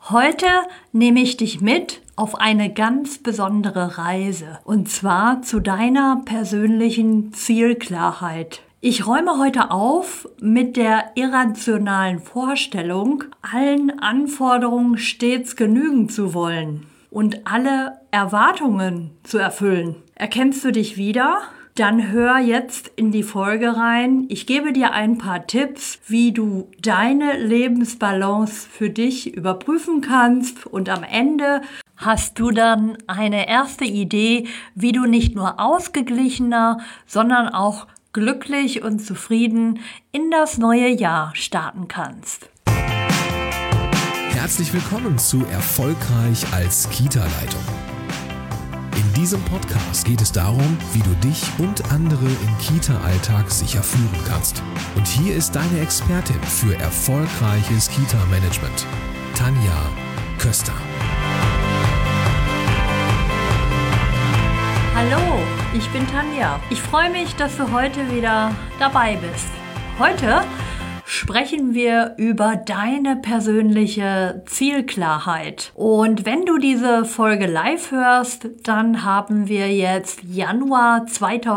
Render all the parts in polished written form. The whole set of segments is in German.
Heute nehme ich dich mit auf eine ganz besondere Reise, und zwar zu deiner persönlichen Zielklarheit. Ich räume heute auf mit der irrationalen Vorstellung, allen Anforderungen stets genügen zu wollen und alle Erwartungen zu erfüllen. Erkennst du dich wieder? Dann hör jetzt in die Folge rein. Ich gebe dir ein paar Tipps, wie du deine Lebensbalance für dich überprüfen kannst, und am Ende hast du dann eine erste Idee, wie du nicht nur ausgeglichener, sondern auch glücklich und zufrieden in das neue Jahr starten kannst. Herzlich willkommen zu Erfolgreich als Kita-Leitung. In diesem Podcast geht es darum, wie du dich und andere im Kita-Alltag sicher führen kannst. Und hier ist deine Expertin für erfolgreiches Kita-Management, Tanja Köster. Hallo, ich bin Tanja. Ich freue mich, dass du heute wieder dabei bist. Heute sprechen wir über deine persönliche Zielklarheit. Und wenn du diese Folge live hörst, dann haben wir jetzt Januar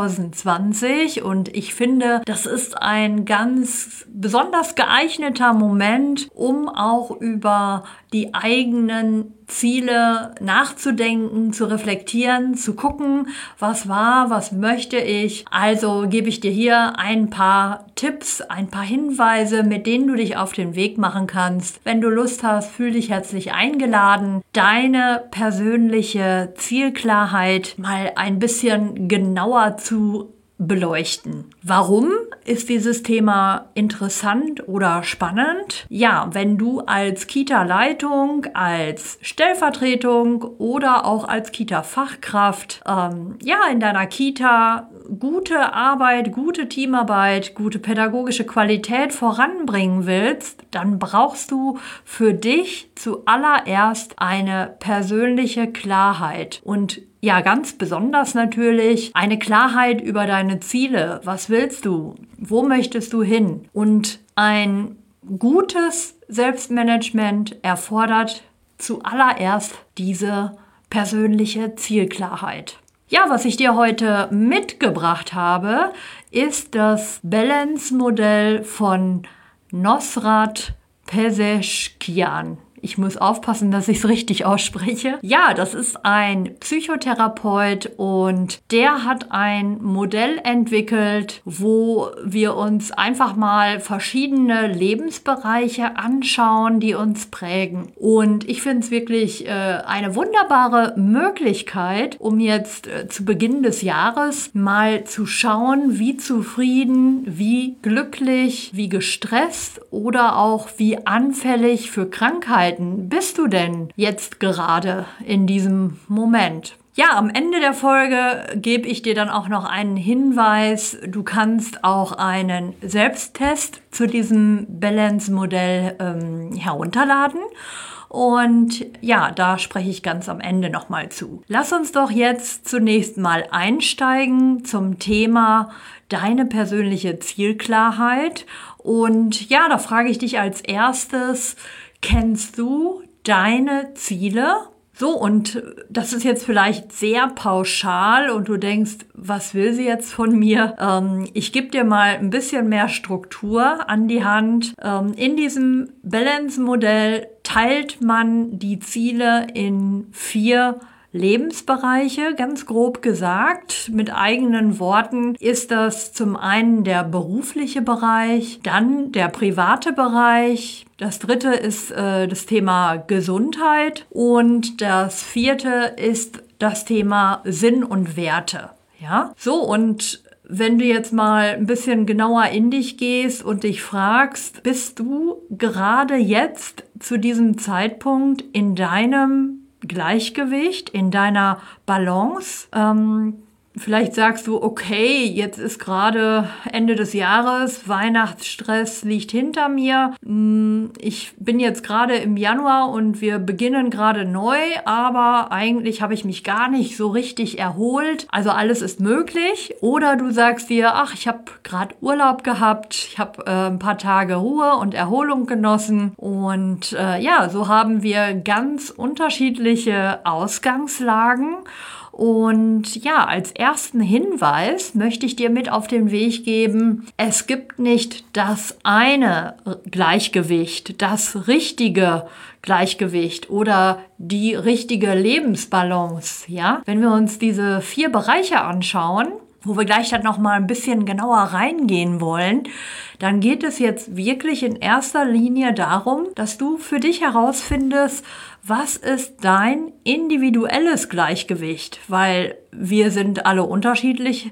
2020 und ich finde, das ist ein ganz besonders geeigneter Moment, um auch über die eigenen Ziele nachzudenken, zu reflektieren, zu gucken, was war, was möchte ich. Also gebe ich dir hier ein paar Tipps, ein paar Hinweise, mit denen du dich auf den Weg machen kannst. Wenn du Lust hast, fühl dich herzlich eingeladen, deine persönliche Zielklarheit mal ein bisschen genauer zu beleuchten. Warum ist dieses Thema interessant oder spannend? Ja, wenn du als Kita-Leitung, als Stellvertretung oder auch als Kita-Fachkraft in deiner Kita gute Arbeit, gute Teamarbeit, gute pädagogische Qualität voranbringen willst, dann brauchst du für dich zuallererst eine persönliche Klarheit und ja, ganz besonders natürlich eine Klarheit über deine Ziele. Was willst du? Wo möchtest du hin? Und ein gutes Selbstmanagement erfordert zuallererst diese persönliche Zielklarheit. Ja, was ich dir heute mitgebracht habe, ist das Balance-Modell von Nosrat Pezeşkian. Ich muss aufpassen, dass ich es richtig ausspreche. Ja, das ist ein Psychotherapeut und der hat ein Modell entwickelt, wo wir uns einfach mal verschiedene Lebensbereiche anschauen, die uns prägen. Und ich finde es wirklich eine wunderbare Möglichkeit, um jetzt zu Beginn des Jahres mal zu schauen, wie zufrieden, wie glücklich, wie gestresst oder auch wie anfällig für Krankheiten bist du denn jetzt gerade in diesem Moment? Ja, am Ende der Folge gebe ich dir dann auch noch einen Hinweis. Du kannst auch einen Selbsttest zu diesem Balance-Modell herunterladen. Und ja, da spreche ich ganz am Ende nochmal zu. Lass uns doch jetzt zunächst mal einsteigen zum Thema deine persönliche Zielklarheit. Und ja, da frage ich dich als erstes: Kennst du deine Ziele? So, und das ist jetzt vielleicht sehr pauschal und du denkst, was will sie jetzt von mir? Ich gebe dir mal ein bisschen mehr Struktur an die Hand. In diesem Balance-Modell teilt man die Ziele in 4 Lebensbereiche, ganz grob gesagt. Mit eigenen Worten ist das zum einen der berufliche Bereich, dann der private Bereich. Das 3. ist das Thema Gesundheit und das 4. ist das Thema Sinn und Werte. Ja, so, und wenn du jetzt mal ein bisschen genauer in dich gehst und dich fragst, bist du gerade jetzt zu diesem Zeitpunkt in deinem Gleichgewicht, in deiner Balance? Vielleicht sagst du, okay, jetzt ist gerade Ende des Jahres, Weihnachtsstress liegt hinter mir. Ich bin jetzt gerade im Januar und wir beginnen gerade neu, aber eigentlich habe ich mich gar nicht so richtig erholt. Also alles ist möglich. Oder du sagst dir, ach, ich habe gerade Urlaub gehabt, ich habe ein paar Tage Ruhe und Erholung genossen. Und so haben wir ganz unterschiedliche Ausgangslagen. Und ja, als ersten Hinweis möchte ich dir mit auf den Weg geben, es gibt nicht das eine Gleichgewicht, das richtige Gleichgewicht oder die richtige Lebensbalance. Ja? Wenn wir uns diese 4 Bereiche anschauen, wo wir gleich dann noch mal ein bisschen genauer reingehen wollen, dann geht es jetzt wirklich in erster Linie darum, dass du für dich herausfindest, was ist dein individuelles Gleichgewicht? Weil wir sind alle unterschiedliche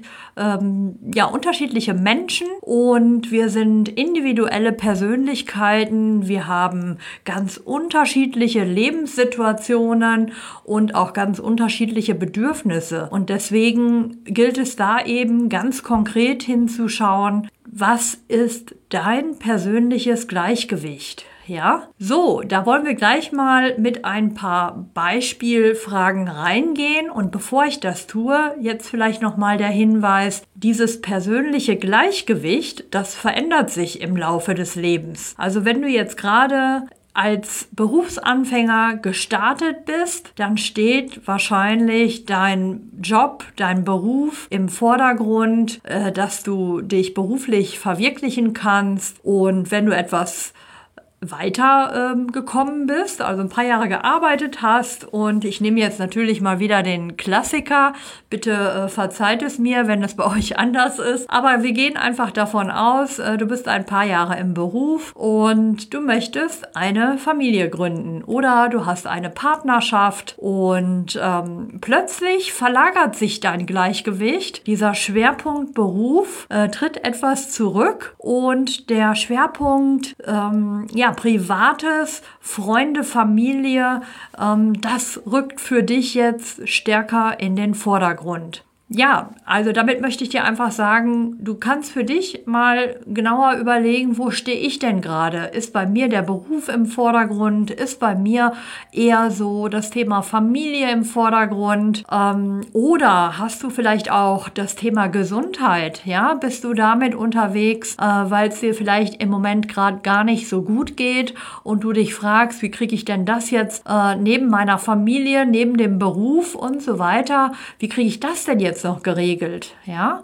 Menschen und wir sind individuelle Persönlichkeiten. Wir haben ganz unterschiedliche Lebenssituationen und auch ganz unterschiedliche Bedürfnisse. Und deswegen gilt es da eben ganz konkret hinzuschauen, was ist dein persönliches Gleichgewicht? Ja, so, da wollen wir gleich mal mit ein paar Beispielfragen reingehen. Und bevor ich das tue, jetzt vielleicht nochmal der Hinweis, dieses persönliche Gleichgewicht, das verändert sich im Laufe des Lebens. Also wenn du jetzt gerade als Berufsanfänger gestartet bist, dann steht wahrscheinlich dein Job, dein Beruf im Vordergrund, dass du dich beruflich verwirklichen kannst. Und wenn du etwas weiter gekommen bist, also ein paar Jahre gearbeitet hast, und ich nehme jetzt natürlich mal wieder den Klassiker, bitte verzeiht es mir, wenn es bei euch anders ist, aber wir gehen einfach davon aus, du bist ein paar Jahre im Beruf und du möchtest eine Familie gründen oder du hast eine Partnerschaft und plötzlich verlagert sich dein Gleichgewicht, dieser Schwerpunkt Beruf tritt etwas zurück und der Schwerpunkt Privates, Freunde, Familie, das rückt für dich jetzt stärker in den Vordergrund. Ja, also damit möchte ich dir einfach sagen, du kannst für dich mal genauer überlegen, wo stehe ich denn gerade? Ist bei mir der Beruf im Vordergrund? Ist bei mir eher so das Thema Familie im Vordergrund? Oder hast du vielleicht auch das Thema Gesundheit? Ja, bist du damit unterwegs, weil es dir vielleicht im Moment gerade gar nicht so gut geht und du dich fragst, wie kriege ich denn das jetzt neben meiner Familie, neben dem Beruf und so weiter? Wie kriege ich das denn jetzt noch geregelt, ja?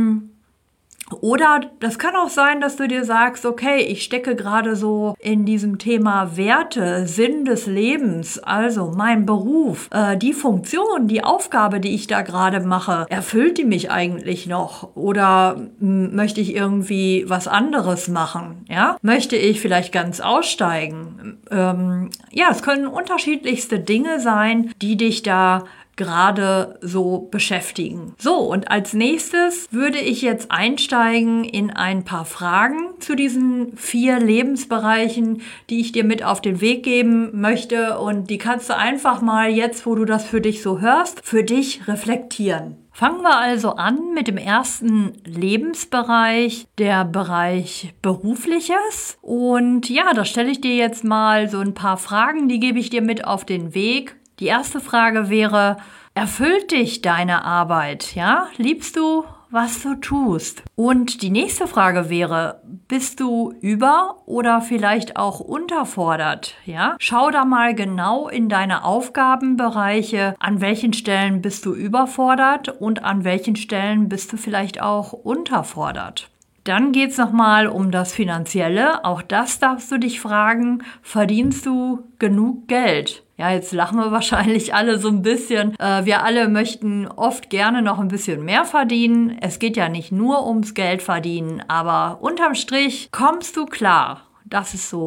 Oder das kann auch sein, dass du dir sagst, okay, ich stecke gerade so in diesem Thema Werte, Sinn des Lebens, also mein Beruf, die Funktion, die Aufgabe, die ich da gerade mache, erfüllt die mich eigentlich noch? Oder möchte ich irgendwie was anderes machen? Ja? Möchte ich vielleicht ganz aussteigen? Es können unterschiedlichste Dinge sein, die dich da gerade so beschäftigen. So, und als nächstes würde ich jetzt einsteigen in ein paar Fragen zu diesen 4 Lebensbereichen, die ich dir mit auf den Weg geben möchte. Und die kannst du einfach mal jetzt, wo du das für dich so hörst, für dich reflektieren. Fangen wir also an mit dem ersten Lebensbereich, der Bereich Berufliches. Und ja, da stelle ich dir jetzt mal so ein paar Fragen, die gebe ich dir mit auf den Weg. Die erste Frage wäre, erfüllt dich deine Arbeit? Ja? Liebst du, was du tust? Und die nächste Frage wäre, bist du über- oder vielleicht auch unterfordert? Ja? Schau da mal genau in deine Aufgabenbereiche, an welchen Stellen bist du überfordert und an welchen Stellen bist du vielleicht auch unterfordert. Dann geht es nochmal um das Finanzielle. Auch das darfst du dich fragen, verdienst du genug Geld? Ja, jetzt lachen wir wahrscheinlich alle so ein bisschen. Wir alle möchten oft gerne noch ein bisschen mehr verdienen. Es geht ja nicht nur ums Geld verdienen, aber unterm Strich kommst du klar. Das ist so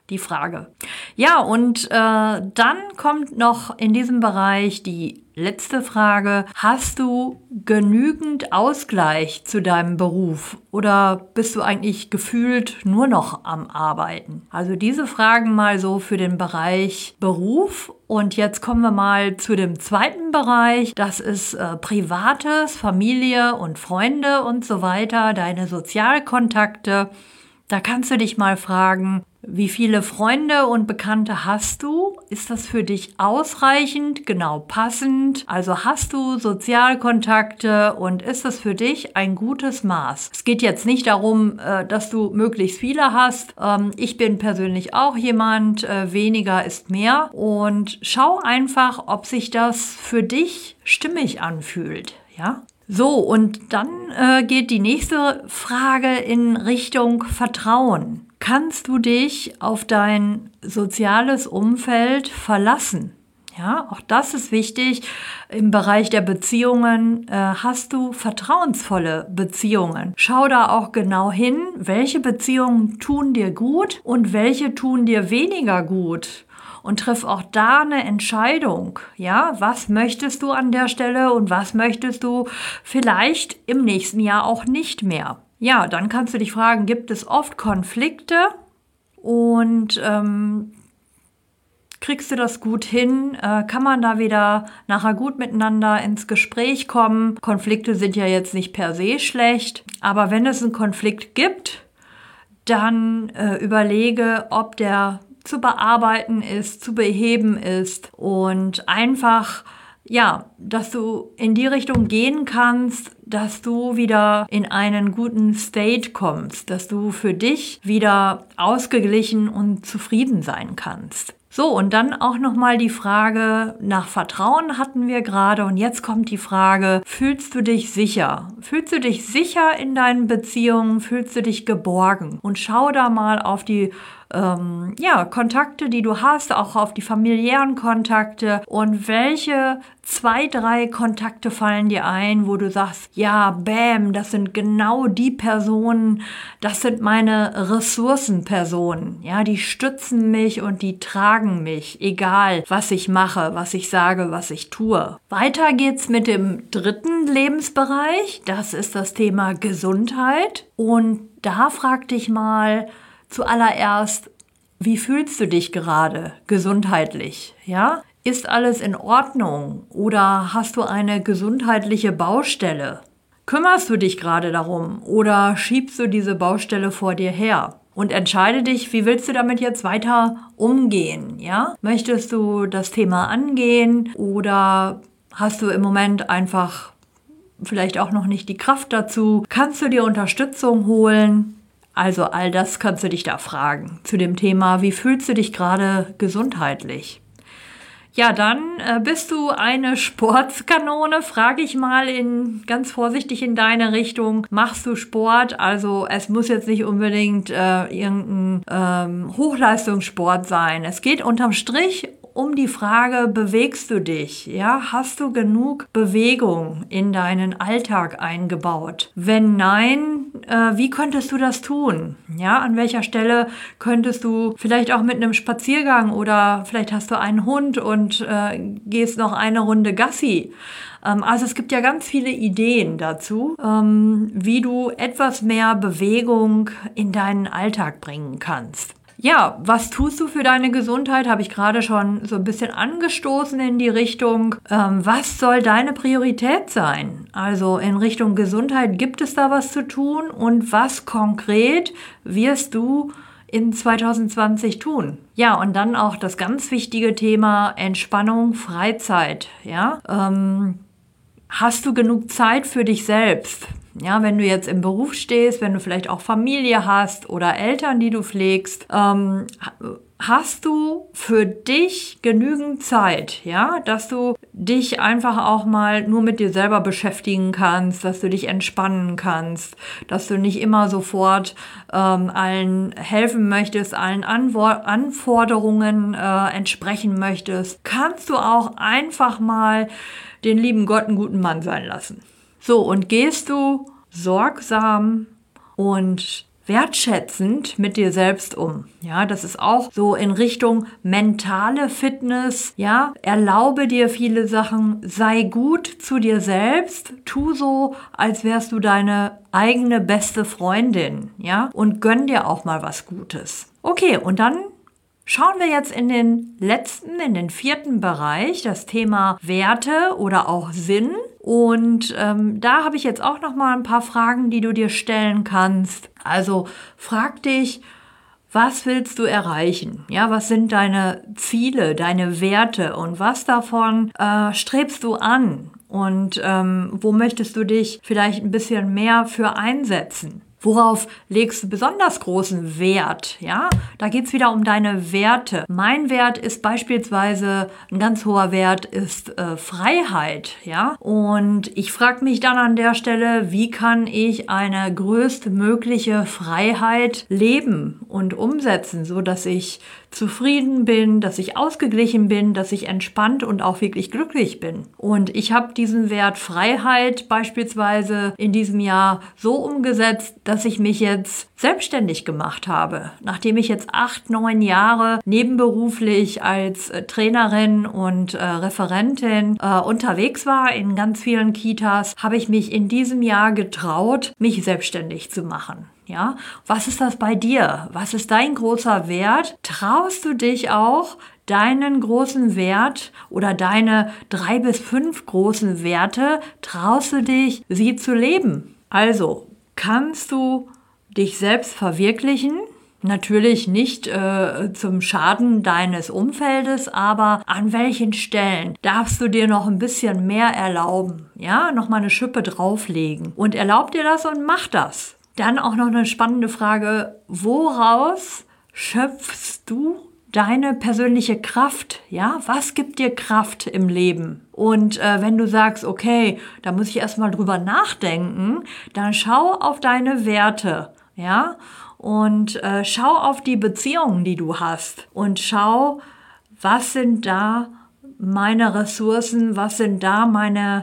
die Frage. Ja, und dann kommt noch in diesem Bereich die letzte Frage. Hast du genügend Ausgleich zu deinem Beruf oder bist du eigentlich gefühlt nur noch am Arbeiten? Also diese Fragen mal so für den Bereich Beruf. Und jetzt kommen wir mal zu dem zweiten Bereich. Das ist Privates, Familie und Freunde und so weiter, deine Sozialkontakte. Da kannst du dich mal fragen, wie viele Freunde und Bekannte hast du? Ist das für dich ausreichend, genau passend? Also hast du Sozialkontakte und ist das für dich ein gutes Maß? Es geht jetzt nicht darum, dass du möglichst viele hast. Ich bin persönlich auch jemand, weniger ist mehr. Und schau einfach, ob sich das für dich stimmig anfühlt, ja? So, und dann geht die nächste Frage in Richtung Vertrauen. Kannst du dich auf dein soziales Umfeld verlassen? Ja, auch das ist wichtig. Im Bereich der Beziehungen hast du vertrauensvolle Beziehungen. Schau da auch genau hin, welche Beziehungen tun dir gut und welche tun dir weniger gut. Und triff auch da eine Entscheidung. Ja, was möchtest du an der Stelle und was möchtest du vielleicht im nächsten Jahr auch nicht mehr? Ja, dann kannst du dich fragen, gibt es oft Konflikte und kriegst du das gut hin? Kann man da wieder nachher gut miteinander ins Gespräch kommen? Konflikte sind ja jetzt nicht per se schlecht, aber wenn es einen Konflikt gibt, dann überlege, ob der zu bearbeiten ist, zu beheben ist und einfach, ja, dass du in die Richtung gehen kannst, dass du wieder in einen guten State kommst, dass du für dich wieder ausgeglichen und zufrieden sein kannst. So, und dann auch nochmal die Frage nach Vertrauen hatten wir gerade und jetzt kommt die Frage, fühlst du dich sicher? Fühlst du dich sicher in deinen Beziehungen? Fühlst du dich geborgen? Und schau da mal auf die Kontakte, die du hast, auch auf die familiären Kontakte und welche 2, 3 Kontakte fallen dir ein, wo du sagst, ja, bam, das sind genau die Personen, das sind meine Ressourcenpersonen, ja, die stützen mich und die tragen mich, egal was ich mache, was ich sage, was ich tue. Weiter geht's mit dem dritten Lebensbereich, das ist das Thema Gesundheit und da frag dich mal, zuallererst, wie fühlst du dich gerade gesundheitlich? Ja? Ist alles in Ordnung oder hast du eine gesundheitliche Baustelle? Kümmerst du dich gerade darum oder schiebst du diese Baustelle vor dir her? Und entscheide dich, wie willst du damit jetzt weiter umgehen? Ja? Möchtest du das Thema angehen oder hast du im Moment einfach vielleicht auch noch nicht die Kraft dazu? Kannst du dir Unterstützung holen? Also all das kannst du dich da fragen zu dem Thema, wie fühlst du dich gerade gesundheitlich? Ja, dann bist du eine Sportskanone, frage ich mal ganz vorsichtig in deine Richtung. Machst du Sport? Also es muss jetzt nicht unbedingt irgendein Hochleistungssport sein. Es geht unterm Strich um die Frage, bewegst du dich? Ja, hast du genug Bewegung in deinen Alltag eingebaut? Wenn nein, wie könntest du das tun? Ja, an welcher Stelle könntest du vielleicht auch mit einem Spaziergang oder vielleicht hast du einen Hund und gehst noch eine Runde Gassi? Also es gibt ja ganz viele Ideen dazu, wie du etwas mehr Bewegung in deinen Alltag bringen kannst. Ja, was tust du für deine Gesundheit? Habe ich gerade schon so ein bisschen angestoßen in die Richtung. Was soll deine Priorität sein? Also in Richtung Gesundheit, gibt es da was zu tun? Und was konkret wirst du in 2020 tun? Ja, und dann auch das ganz wichtige Thema Entspannung, Freizeit. Ja, hast du genug Zeit für dich selbst? Ja, wenn du jetzt im Beruf stehst, wenn du vielleicht auch Familie hast oder Eltern, die du pflegst, hast du für dich genügend Zeit, ja, dass du dich einfach auch mal nur mit dir selber beschäftigen kannst, dass du dich entspannen kannst, dass du nicht immer sofort allen helfen möchtest, allen Anforderungen entsprechen möchtest. Kannst du auch einfach mal den lieben Gott einen guten Mann sein lassen. So, und gehst du sorgsam und wertschätzend mit dir selbst um. Ja, das ist auch so in Richtung mentale Fitness. Ja, erlaube dir viele Sachen, sei gut zu dir selbst, tu so, als wärst du deine eigene beste Freundin. Ja, und gönn dir auch mal was Gutes. Okay, und dann schauen wir jetzt in den 4. Bereich, das Thema Werte oder auch Sinn. Und da habe ich jetzt auch noch mal ein paar Fragen, die du dir stellen kannst. Also frag dich, was willst du erreichen? Ja, was sind deine Ziele, deine Werte und was davon strebst du an? Und wo möchtest du dich vielleicht ein bisschen mehr für einsetzen? Worauf legst du besonders großen Wert? Ja, da geht's wieder um deine Werte. Mein Wert ist beispielsweise, ein ganz hoher Wert ist Freiheit. Ja, und ich frage mich dann an der Stelle, wie kann ich eine größtmögliche Freiheit leben und umsetzen, so dass ich zufrieden bin, dass ich ausgeglichen bin, dass ich entspannt und auch wirklich glücklich bin. Und ich habe diesen Wert Freiheit beispielsweise in diesem Jahr so umgesetzt, dass ich mich jetzt selbstständig gemacht habe. Nachdem ich jetzt 8, 9 Jahre nebenberuflich als Trainerin und Referentin unterwegs war in ganz vielen Kitas, habe ich mich in diesem Jahr getraut, mich selbstständig zu machen. Ja, was ist das bei dir? Was ist dein großer Wert? Traust du dich auch, deinen großen Wert oder deine 3 bis 5 großen Werte, traust du dich, sie zu leben? Also, kannst du dich selbst verwirklichen? Natürlich nicht zum Schaden deines Umfeldes, aber an welchen Stellen darfst du dir noch ein bisschen mehr erlauben? Ja, noch mal eine Schippe drauflegen. Und erlaub dir das und mach das. Dann auch noch eine spannende Frage, woraus schöpfst du deine persönliche Kraft? Ja, was gibt dir Kraft im Leben? Und wenn du sagst, okay, da muss ich erstmal drüber nachdenken, dann schau auf deine Werte, ja, und schau auf die Beziehungen, die du hast und schau, was sind da meine Ressourcen, was sind da meine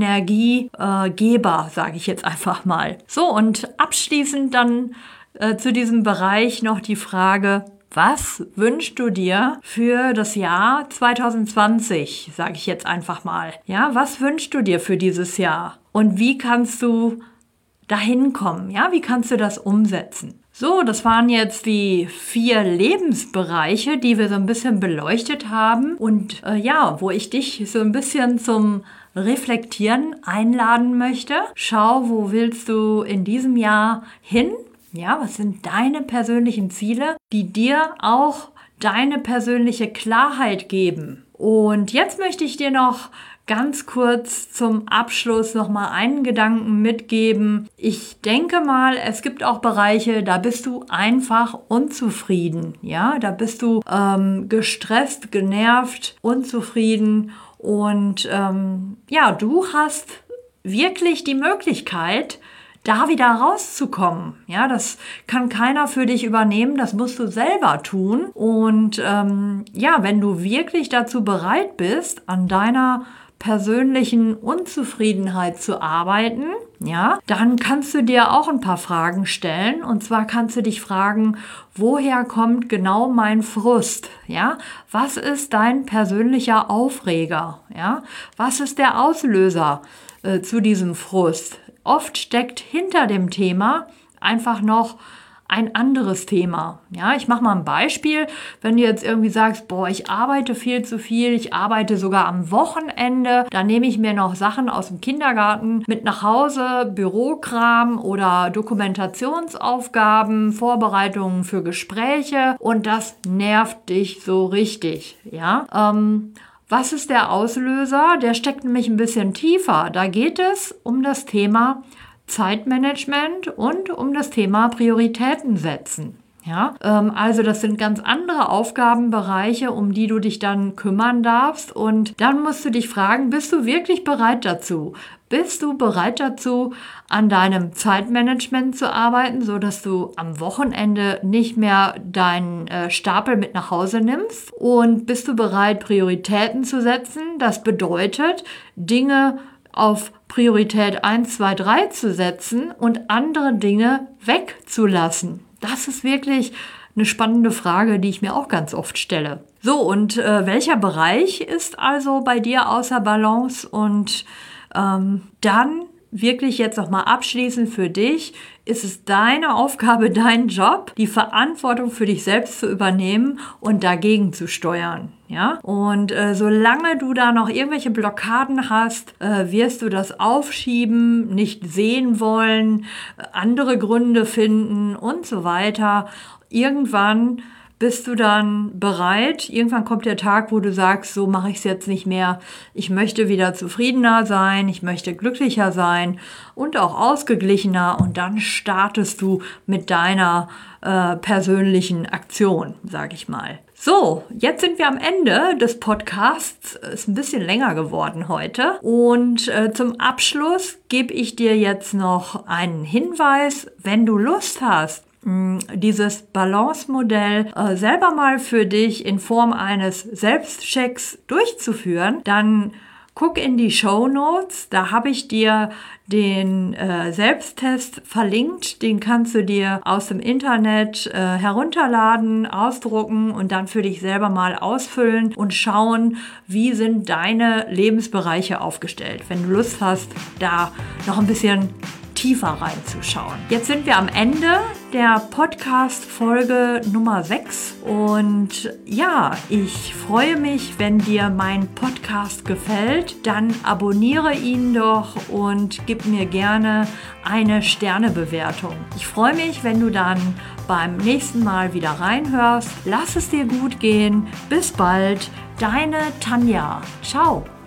Energiegeber, sage ich jetzt einfach mal. So, und abschließend dann zu diesem Bereich noch die Frage, was wünschst du dir für das Jahr 2020, sage ich jetzt einfach mal. Ja, was wünschst du dir für dieses Jahr? Und wie kannst du dahin kommen? Ja, wie kannst du das umsetzen? So, das waren jetzt die 4 Lebensbereiche, die wir so ein bisschen beleuchtet haben. Und wo ich dich so ein bisschen zum Reflektieren einladen möchte. Schau, wo willst du in diesem Jahr hin? Ja, was sind deine persönlichen Ziele, die dir auch deine persönliche Klarheit geben? Und jetzt möchte ich dir noch ganz kurz zum Abschluss nochmal einen Gedanken mitgeben. Ich denke mal, es gibt auch Bereiche, da bist du einfach unzufrieden. Ja, da bist du gestresst, genervt, unzufrieden. Und du hast wirklich die Möglichkeit, da wieder rauszukommen. Ja, das kann keiner für dich übernehmen, das musst du selber tun. Und wenn du wirklich dazu bereit bist, an deiner persönlichen Unzufriedenheit zu arbeiten, ja, dann kannst du dir auch ein paar Fragen stellen. Und zwar kannst du dich fragen, woher kommt genau mein Frust? Ja, was ist dein persönlicher Aufreger? Ja, was ist der Auslöser zu diesem Frust? Oft steckt hinter dem Thema einfach noch ein anderes Thema. Ja, ich mache mal ein Beispiel. Wenn du jetzt irgendwie sagst, ich arbeite viel zu viel, ich arbeite sogar am Wochenende, dann nehme ich mir noch Sachen aus dem Kindergarten mit nach Hause, Bürokram oder Dokumentationsaufgaben, Vorbereitungen für Gespräche und das nervt dich so richtig. Ja, was ist der Auslöser? Der steckt nämlich ein bisschen tiefer. Da geht es um das Thema Zeitmanagement und um das Thema Prioritäten setzen. Ja, also das sind ganz andere Aufgabenbereiche, um die du dich dann kümmern darfst. Und dann musst du dich fragen, bist du wirklich bereit dazu? Bist du bereit dazu, an deinem Zeitmanagement zu arbeiten, sodass du am Wochenende nicht mehr deinen Stapel mit nach Hause nimmst? Und bist du bereit, Prioritäten zu setzen? Das bedeutet, Dinge auf Priorität 1, 2, 3 zu setzen und andere Dinge wegzulassen? Das ist wirklich eine spannende Frage, die ich mir auch ganz oft stelle. So, und welcher Bereich ist also bei dir außer Balance? Und dann wirklich jetzt nochmal abschließend für dich, ist es deine Aufgabe, dein Job, die Verantwortung für dich selbst zu übernehmen und dagegen zu steuern. Ja? Und solange du da noch irgendwelche Blockaden hast, wirst du das aufschieben, nicht sehen wollen, andere Gründe finden und so weiter. Irgendwann bist du dann bereit? Irgendwann kommt der Tag, wo du sagst, so mache ich es jetzt nicht mehr. Ich möchte wieder zufriedener sein, ich möchte glücklicher sein und auch ausgeglichener. Und dann startest du mit deiner persönlichen Aktion, sage ich mal. So, jetzt sind wir am Ende des Podcasts. Ist ein bisschen länger geworden heute. Und zum Abschluss gebe ich dir jetzt noch einen Hinweis, wenn du Lust hast, dieses Balance-Modell selber mal für dich in Form eines Selbstchecks durchzuführen, dann guck in die Shownotes, da habe ich dir den Selbsttest verlinkt, den kannst du dir aus dem Internet herunterladen, ausdrucken und dann für dich selber mal ausfüllen und schauen, wie sind deine Lebensbereiche aufgestellt. Wenn du Lust hast, da noch ein bisschen tiefer reinzuschauen. Jetzt sind wir am Ende der Podcast-Folge Nummer 6 und ja, ich freue mich, wenn dir mein Podcast gefällt, dann abonniere ihn doch und gib mir gerne eine Sternebewertung. Ich freue mich, wenn du dann beim nächsten Mal wieder reinhörst. Lass es dir gut gehen. Bis bald, deine Tanja. Ciao.